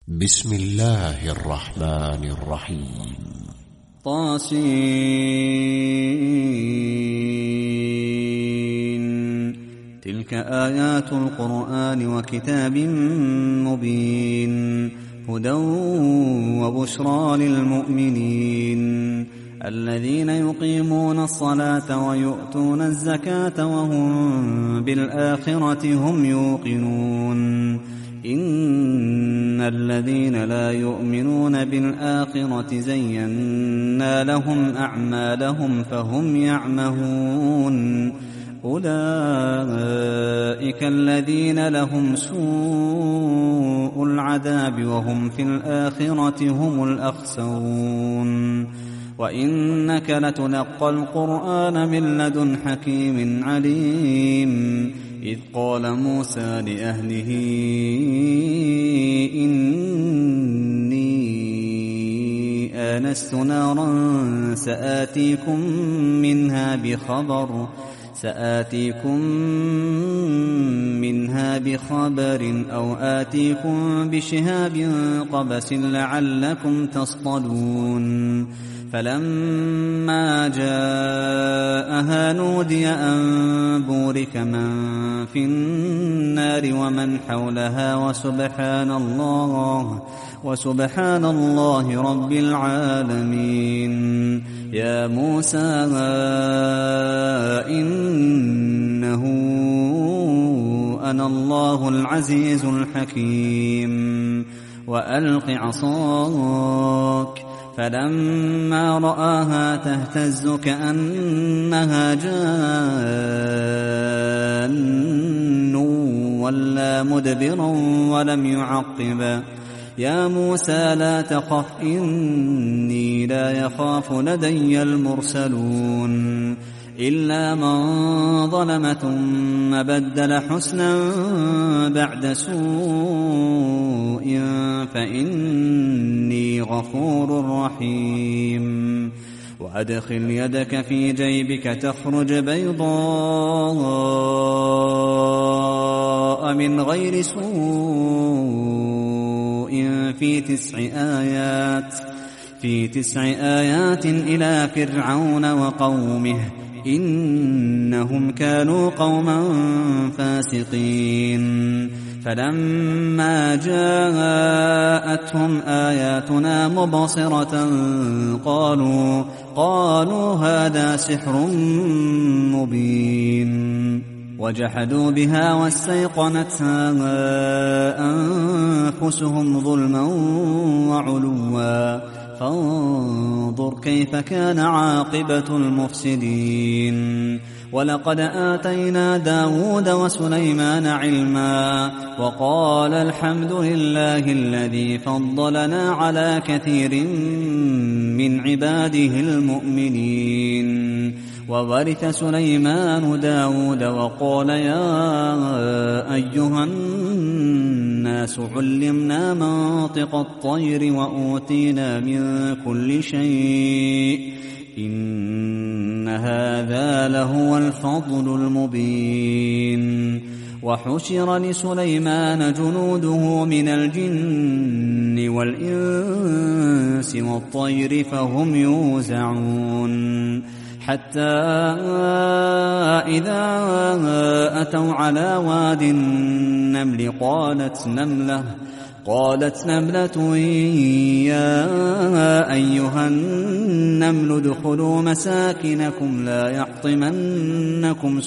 بسم الله الرحمن الرحيم. طاسين. تلك آيات القرآن وكتاب مبين، هدى وبشرى للمؤمنين الذين يقيمون الصلاة ويؤتون الزكاة وهم بالآخرة هم يوقنون. إن الذين لا يؤمنون بالآخرة زينا لهم أعمالهم فهم يعمهون. أولئك الذين لهم سوء العذاب وهم في الآخرة هم الأخسرون. وإنك لتلقى القرآن من لدن حكيم عليم. إذ قال موسى لأهله إني آنست نارا سآتيكم منها بخبر أو آتيكم بشهاب قبس لعلكم تصطلون. فلما جاءها نودي أن بورك من في النار ومن حولها وسبحان الله رب العالمين. يا موسى إنه أنا الله العزيز الحكيم. وألق عصاك. فلما رآها تهتز كأنها جان ولا مدبرا ولم يعقب. يا موسى لا تخف إني لا يخاف لدي المرسلون. إلا من ظلم ثم بدل حسنا بعد سوء فإني غفور رحيم. وأدخل يدك في جيبك تخرج بيضاء من غير سوء في 9 آيات إلى فرعون وقومه إنهم كانوا قوما فاسقين. فلما جاءتهم آياتنا مبصرة قالوا هذا سحر مبين. وجحدوا بها واستيقنتها أنفسهم ظلما وعلوا فانظر كيف كان عاقبة المفسدين. ولقد آتينا داود وسليمان علما وقال الحمد لله الذي فضلنا على كثير من عباده المؤمنين. وورث سليمان داود وقال يا أيها الناس علمنا منطق الطير وأوتينا من كل شيء إن هذا لهو الفضل المبين. وحشر لسليمان جنوده من الجن والإنس والطير فهم يوزعون. حتى إذا أتوا على واد النمل قالت نملة يا أيها النمل ادخلوا مساكنكم لا يحطمنكم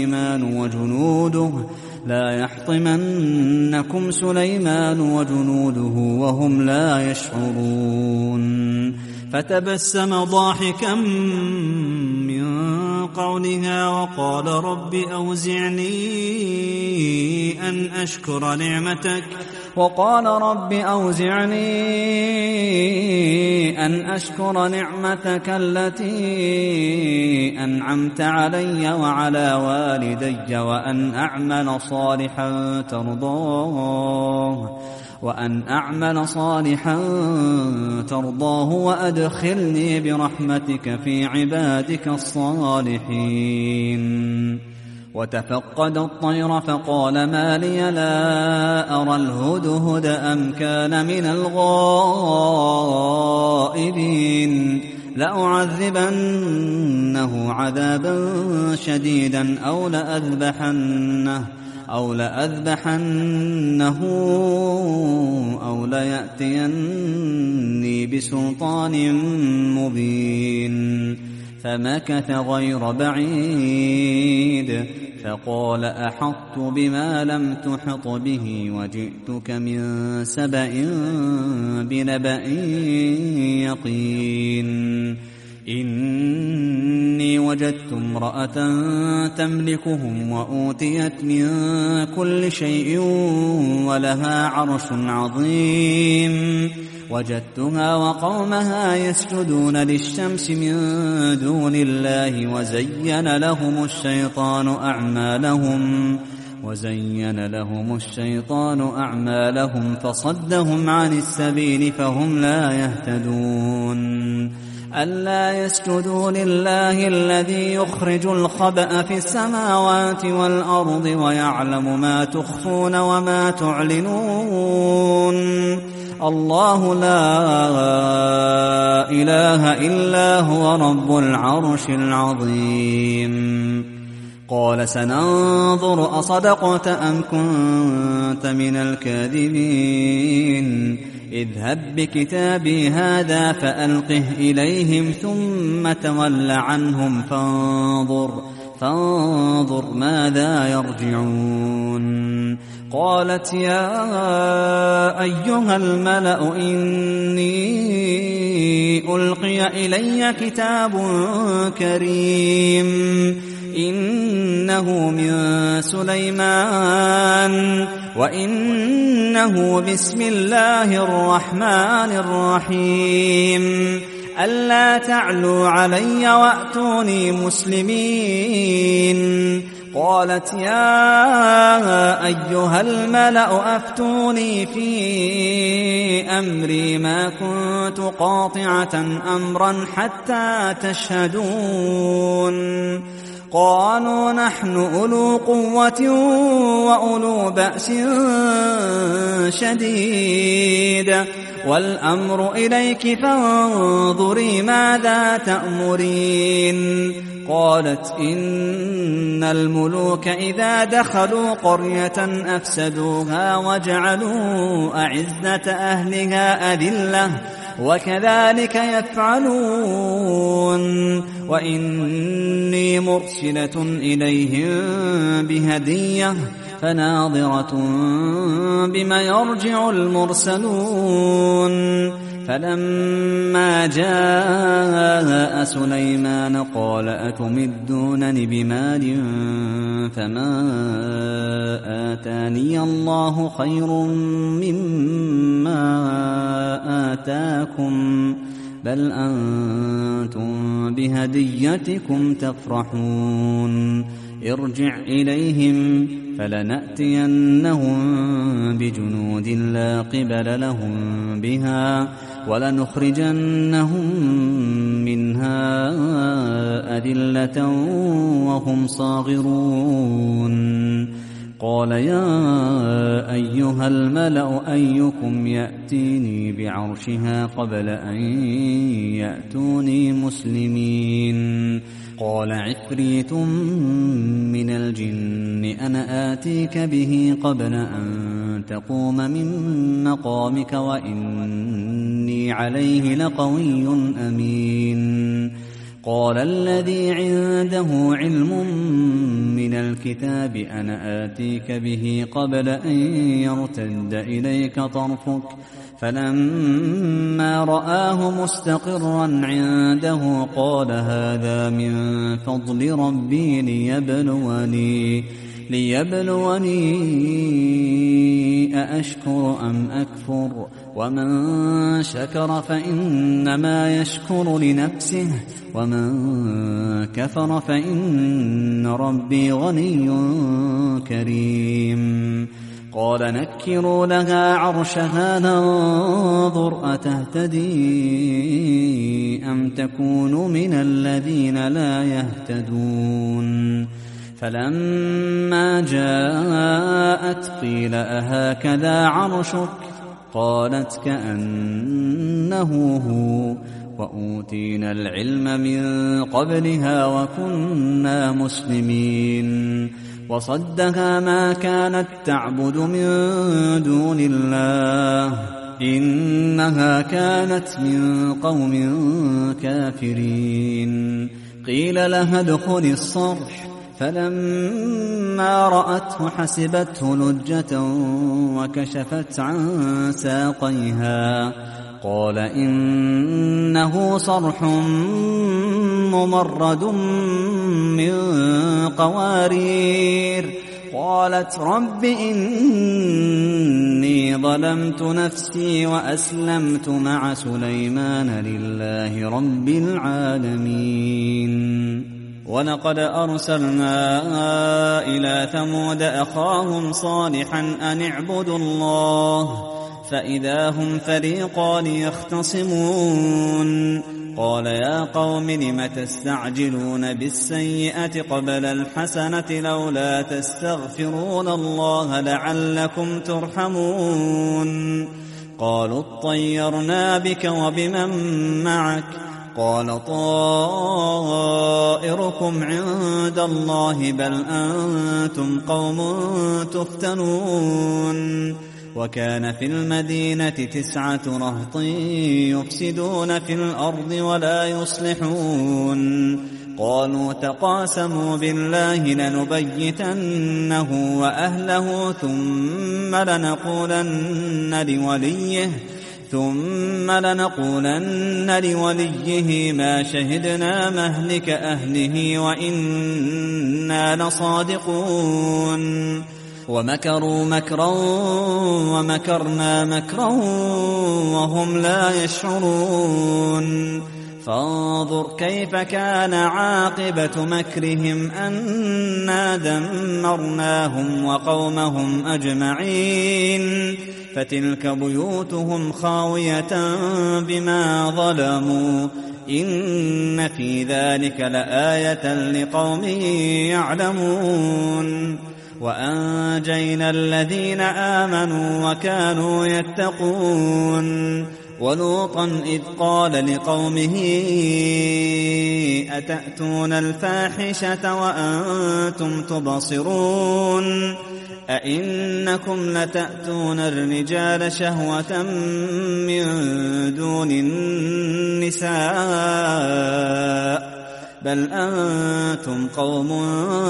سليمان وجنوده وهم لا يشعرون. فتبسم ضاحكا من قولها وقال رب أوزعني أن أشكر نعمتك التي أنعمت علي وعلى والدي وأن أعمل صالحا ترضاه وأدخلني برحمتك في عبادك الصالحين. وتفقد الطير فقال ما لي لا أرى الهدهد أم كان من الغائبين لأعذبنه عذابا شديدا أو لأذبحنه أو ليأتيني بسلطان مبين فمكث غير بعيد فقال أحطت بما لم تحط به وجئتك من سبأ بنبأ يقين إني وجدت امرأة تملكهم وأوتيت من كل شيء ولها عرش عظيم وجدتها وقومها يسجدون للشمس من دون الله وزين لهم الشيطان أعمالهم فصدهم عن السبيل فهم لا يهتدون ألا يسجدوا لله الذي يخرج الخبأ في السماوات والأرض ويعلم ما تخفون وما تعلنون الله لا إله إلا هو رب العرش العظيم قال سننظر أصدقت أم كنت من الكاذبين اذهب بكتابي هذا فألقه إليهم ثم تول عنهم فانظر ماذا يرجعون قالت يا أيها الملأ إني ألقي إلي كتاب كريم إنه من سليمان وإنه بسم الله الرحمن الرحيم ألا تعلوا علي وأتوني مسلمين قالت يا أيها الملأ أفتوني في أمري ما كنت قاطعة أمرا حتى تشهدون قالوا نحن أولو قوة وأولو بأس شديد والأمر إليك فانظري ماذا تأمرين قالت إن الملوك إذا دخلوا قرية أفسدوها وجعلوا أعزة أهلها أذلة وكذلك يفعلون وإني مرسلة إليهم بهدية فناظرة بما يرجع المرسلون فلما جاء سليمان قال أتمدونني بمال فما آتاني الله خير مما آتاكم بل أنتم بهديتكم تفرحون ارجع إليهم فلنأتينهم بجنود لا قبل لهم بها ولنخرجنهم منها أذلة وهم صاغرون قال يا أيها الملأ أيكم يأتيني بعرشها قبل أن يأتوني مسلمين قال عفريت من الجن أنا آتيك به قبل أن تقوم من مقامك وإني عليه لقوي أمين قال الذي عنده علم من الكتاب أنا آتيك به قبل أن يرتد إليك طرفك فلما رآه مستقرا عنده قال هذا من فضل ربي ليبلوني أأشكر أم أكفر ومن شكر فإنما يشكر لنفسه ومن كفر فإن ربي غني كريم قال نكروا لها عرشها ننظر أتهتدي أم تكون من الذين لا يهتدون فلما جاءت قيل أهكذا عرشك؟ قالت كأنه هو، وأوتينا العلم من قبلها وكنا مسلمين. وصدها ما كانت تعبد من دون الله، إنها كانت من قوم كافرين. قيل لها ادخل الصرح، فلما رأته حسبته لجة وكشفت عن ساقيها. قال إنه صرح ممرد من قوارير. قالت رب إني ظلمت نفسي وأسلمت مع سليمان لله رب العالمين. ولقد أرسلنا إلى ثمود أخاهم صالحا أن اعبدوا الله، فإذا هم فريقان يختصمون. قال يا قوم لم تستعجلون بالسيئة قبل الحسنة لولا تستغفرون الله لعلكم ترحمون. قالوا اطيرنا بك وبمن معك؟ قال طائركم عند الله بل أنتم قوم تفتنون. وكان في المدينة 9 رهط يفسدون في الأرض ولا يصلحون. قالوا تقاسموا بالله لنبيتنه وأهله ثم لنقولن لوليه ما شهدنا مهلك أهله وإنا لصادقون. ومكروا مكرا ومكرنا مكرا وهم لا يشعرون. فانظر كيف كان عاقبة مكرهم أنا دمرناهم وقومهم أجمعين. فتلك بيوتهم خاوية بما ظلموا إن في ذلك لآية لقوم يعلمون. وأنجينا الذين آمنوا وكانوا يتقون. ولوطا إذ قال لقومه أتأتون الفاحشة وأنتم تبصرون أئنكم لتأتون الرجال شهوة من دون النساء بل أنتم قوم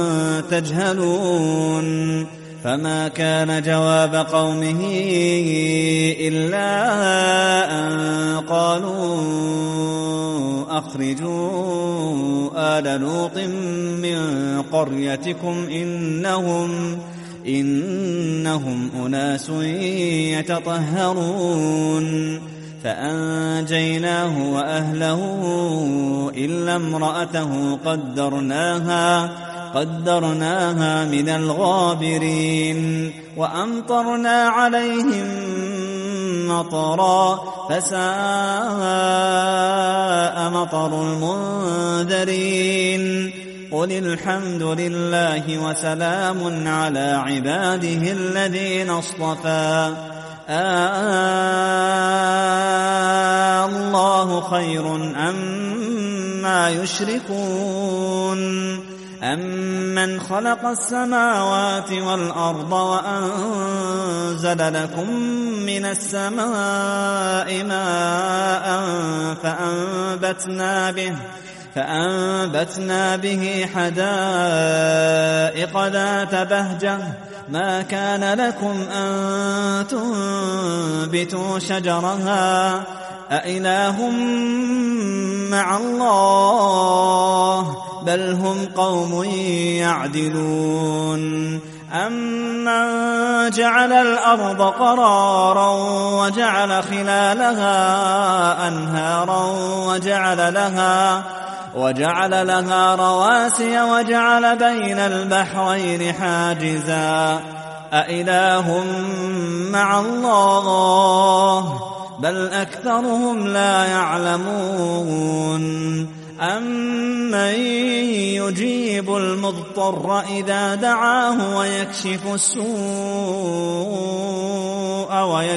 تجهلون. فما كان جواب قومه إلا أن قالوا أخرجوا آل لوط من قريتكم إنهم أناس يتطهرون. فأنجيناه وأهله إلا امرأته قدرناها من الغابرين. وأمطرنا عليهم مطرا فساء مطر المنذرين. قل الحمد لله وسلام على عباده الذين اصطفى الله خير أما يشركون. أمن خلق السماوات والأرض وأنزل لكم من السماء ماء فأنبتنا به حدائق ذات بهجة ما كان لكم أن تنبتوا شجرها أإله مع الله بل هم قوم يعدلون. أمن جعل الأرض قرارا وجعل خلالها أنهارا وجعل لها رواسي وجعل بين البحرين حاجزا أإله مع الله بل أكثرهم لا يعلمون. أَمَّن يُجِيبُ الْمُضْطَرَّ إِذَا دَعَاهُ وَيَكْشِفُ السُّوءَ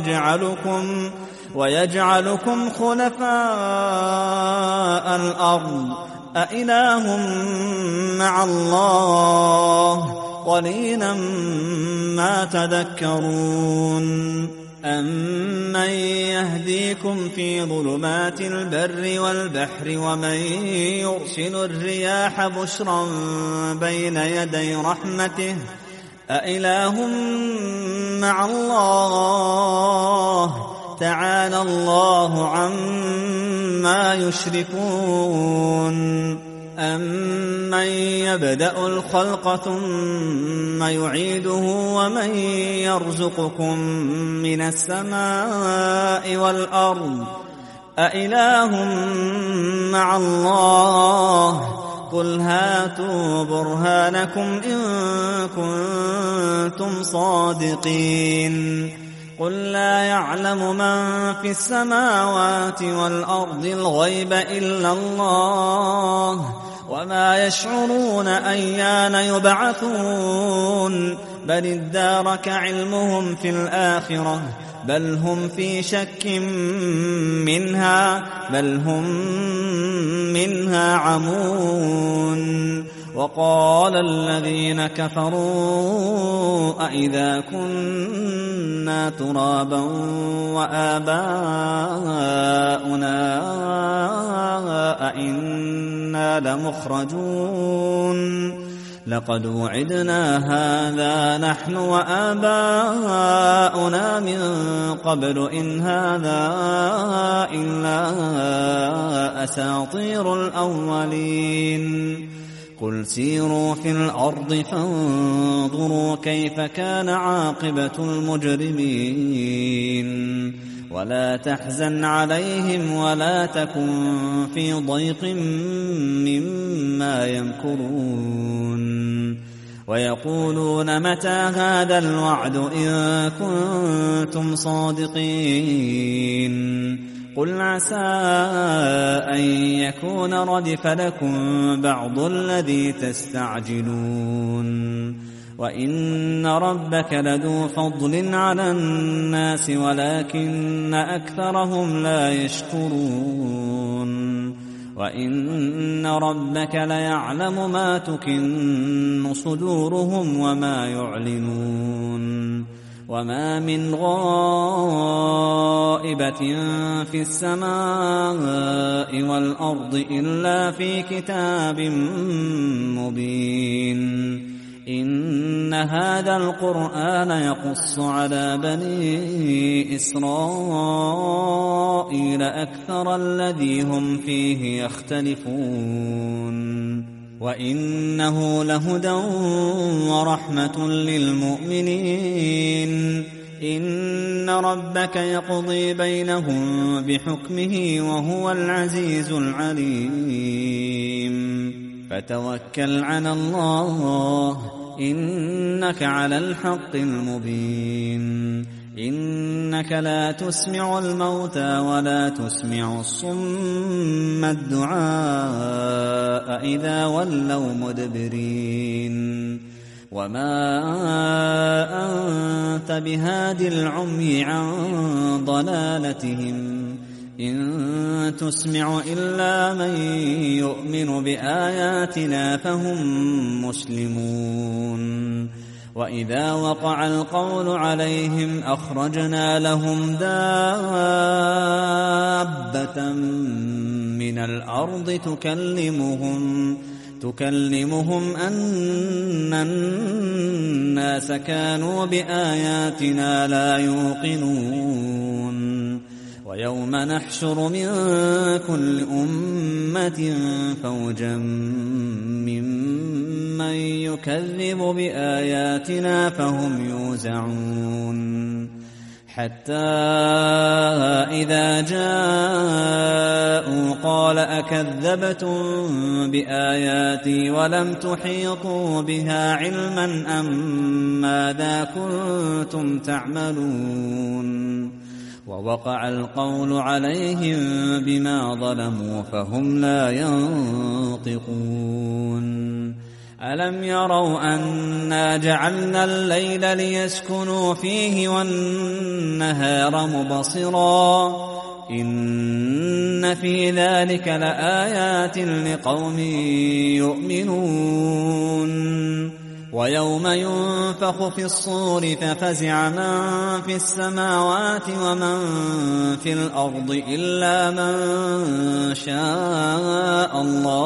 وَيَجْعَلُكُمْ خُلَفَاءَ الْأَرْضِ أَإِلَٰهٌ مَّعَ اللَّهِ قَلِيلًا مَّا تَذَكَّرُونَ أَمَّن يَهْدِيكُمْ فِي ظُلُمَاتِ الْبَرِّ وَالْبَحْرِ وَمَن يُرْسِلُ الرِّيَاحَ بُشْرًا بَيْنَ يَدَيْ رَحْمَتِهِ أَإِلَٰهٌ مَّعَ اللَّهِ تَعَالَى اللَّهُ عَمَّا يُشْرِكُونَ أَمَّن يَبْدَأُ الْخَلْقَ ثُمَّ يُعِيدُهُ وَمَن يَرْزُقُكُم مِّنَ السَّمَاءِ وَالْأَرْضِ أَإِلَٰهٌ مَّعَ اللَّهِ قُلْ هَاتُوا بُرْهَانَكُمْ إِن كُنتُمْ صَادِقِينَ قُل لَّا يَعْلَمُ مَن فِي السَّمَاوَاتِ وَالْأَرْضِ الْغَيْبَ إِلَّا اللَّهُ وَمَا يَشْعُرُونَ أَيَّانَ يُبْعَثُونَ بَلِ ادَّارَكَ عِلْمُهُمْ فِي الْآخِرَةِ بَلْ هُمْ في شَكٍّ منها بَلْ هُمْ مِنْهَا عَمُونَ وَقَالَ الَّذِينَ كَفَرُوا أَإِذَا كُنَّا تُرَابًا وَآبَاؤُنَا أَإِنَّا لَمُخْرَجُونَ لَقَدْ وُعِدْنَا هَٰذَا نَحْنُ وَآبَاؤُنَا مِن قَبْلُ إِنْ هَٰذَا إِلَّا أَسَاطِيرُ الْأَوَّلِينَ قُلْ سِيرُوا فِي الْأَرْضِ فَانظُرُوا كَيْفَ كَانَ عَاقِبَةُ الْمُجْرِمِينَ وَلَا تَحْزَنْ عَلَيْهِمْ وَلَا تَكُن فِي ضَيْقٍ مِّمَّا يَمْكُرُونَ وَيَقُولُونَ مَتَىٰ هَٰذَا الْوَعْدُ إِن كُنتُمْ صَادِقِينَ قُلْ عَسَىٰ أَن يَكُونَ رَدِفَ لَكُم بَعْضُ الَّذِي تَسْتَعْجِلُونَ وَإِنَّ رَبَّكَ لَذُو فَضْلٍ عَلَى النَّاسِ وَلَٰكِنَّ أَكْثَرَهُمْ لَا يَشْكُرُونَ وَإِنَّ رَبَّكَ لَيَعْلَمُ مَا تُكِنُّ صُدُورُهُمْ وَمَا يُعْلِنُونَ وَمَا مِنْ غَائِبَةٍ فِي السَّمَاءِ وَالْأَرْضِ إِلَّا فِي كِتَابٍ مُّبِينٍ إِنَّ هَٰذَا الْقُرْآنَ يَقُصُّ عَلَىٰ بَنِي إِسْرَائِيلَ أَكْثَرَ الَّذِي هُمْ فِيهِ يَخْتَلِفُونَ وَإِنَّهُ لَهُدًى وَرَحْمَةٌ لِّلْمُؤْمِنِينَ إِنَّ رَبَّكَ يَقْضِي بَيْنَهُم بِحُكْمِهِ وَهُوَ الْعَزِيزُ الْعَلِيمُ فَتَوَكَّلْ عَلَى اللَّهِ إِنَّكَ عَلَى الْحَقِّ الْمُبِينِ إِنَّكَ لَا تُسْمِعُ الْمَوْتَىٰ وَلَا تُسْمِعُ الصُّمَّ الدُّعَاءَ إِذَا وَلَّوْا مُدْبِرِينَ وَمَا أَنتَ بِهَادِ الْعُمْيِ عَن ضَلَالَتِهِمْ إِن تُسْمِعُ إِلَّا مَن يُؤْمِنُ بِآيَاتِنَا فَهُم مُّسْلِمُونَ وَإِذَا وَقَعَ الْقَوْلُ عَلَيْهِمْ أَخْرَجْنَا لَهُمْ دَابَّةً مِّنَ الْأَرْضِ تُكَلِّمُهُمْ أَنَّ النَّاسَ كَانُوا بِآيَاتِنَا لَا يُوقِنُونَ وَيَوْمَ نَحْشُرُ مِن كُلِّ أُمَّةٍ فَوْجًا مِّمَّن يُكَذِّبُ بِآيَاتِنَا فَهُمْ يُوزَعُونَ حَتَّىٰ إِذَا جَاءُوا قَالَ أَكَذَّبْتُم بِآيَاتِي وَلَمْ تُحِيطُوا بِهَا عِلْمًا أَم مَّاذَا كُنتُمْ تَعْمَلُونَ ووقع القول عليهم بما ظلموا فهم لا ينطقون ألم يروا أنا جعلنا الليل ليسكنوا فيه والنهار مبصرا إن في ذلك لآيات لقوم يؤمنون ويوم ينفخ في الصور ففزع من في السماوات ومن في الأرض إلا من شاء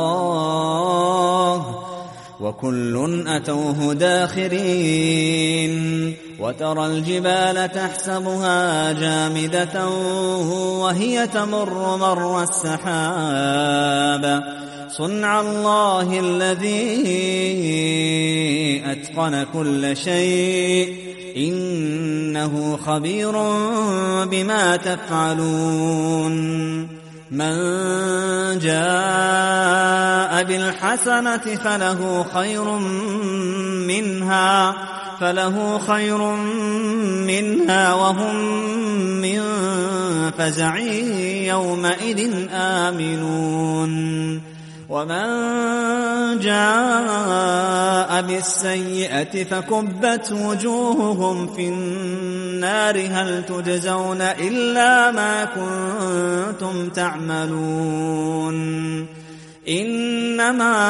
الله وكل أتوه داخرين وترى الجبال تحسبها جامدة وهي تمر مر السحاب صنع الله الذي أتقن كل شيء إنه خبير بما تفعلون من جاء بالحسنة فله خير منها وهم من فزع يومئذ آمنون ومن جاء بالسيئة فكبت وجوههم في النار هل تجزون إلا ما كنتم تعملون إنما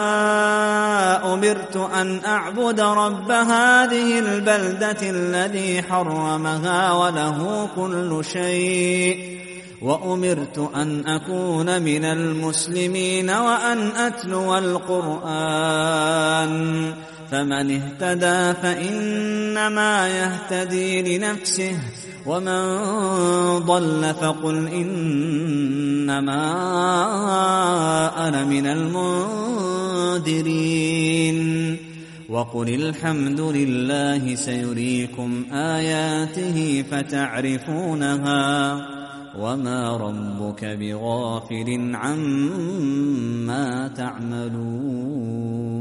أمرت أن أعبد رب هذه البلدة الذي حرمها وله كل شيء وأمرت أن أكون من المسلمين وأن أتلو القرآن فمن اهتدى فإنما يهتدي لنفسه ومن ضل فقل إنما أنا من المنذرين وقل الحمد لله سيريكم آياته فتعرفونها وما ربك بغافل عما تعملون